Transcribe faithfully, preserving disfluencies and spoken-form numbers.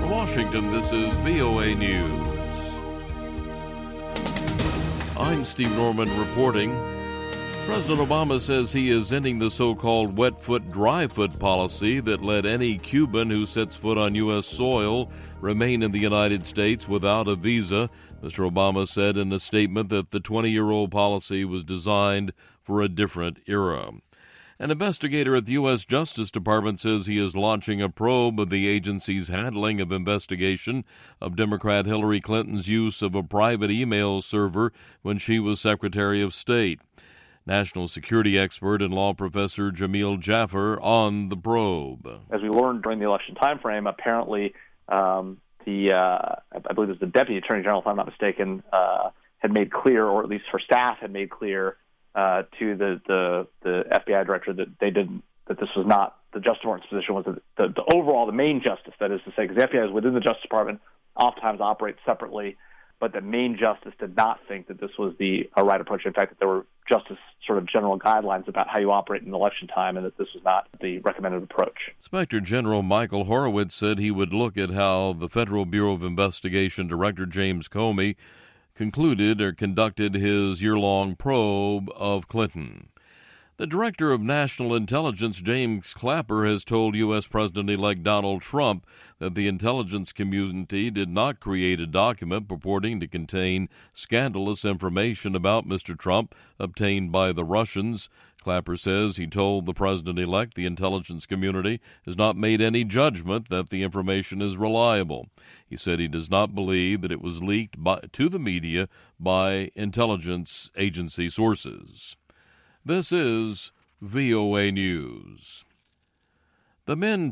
In Washington, this is V O A News. I'm Steve Norman reporting. President Obama says he is ending the so-called wet foot, dry foot policy that let any Cuban who sets foot on U S soil remain in the United States without a visa. Mister Obama said in a statement that the twenty-year-old policy was designed for a different era. An investigator at the U S Justice Department says he is launching a probe of the agency's handling of investigation of Democrat Hillary Clinton's use of a private email server when she was Secretary of State. National security expert and law professor Jamil Jaffer on the probe. As we learned during the election timeframe, apparently um, the, uh, I believe it was the Deputy Attorney General, if I'm not mistaken, uh, had made clear, or at least her staff had made clear uh, to the, the, the F B I director that they didn't, that this was not the Justice Department's position, was that the, the overall, the main justice, that is to say, because the F B I is within the Justice Department, oftentimes operates separately, but the main justice did not think that this was the uh, right approach. In fact, that there were justice sort of general guidelines about how you operate in election time, and that this was not the recommended approach. Inspector General Michael Horowitz said he would look at how the Federal Bureau of Investigation Director James Comey concluded or conducted his year-long probe of Clinton. The Director of National Intelligence, James Clapper, has told U S. President-elect Donald Trump that the intelligence community did not create a document purporting to contain scandalous information about Mister Trump obtained by the Russians. Clapper says he told the president-elect the intelligence community has not made any judgment that the information is reliable. He said he does not believe that it was leaked by, to the media by intelligence agency sources. This is V O A News. The men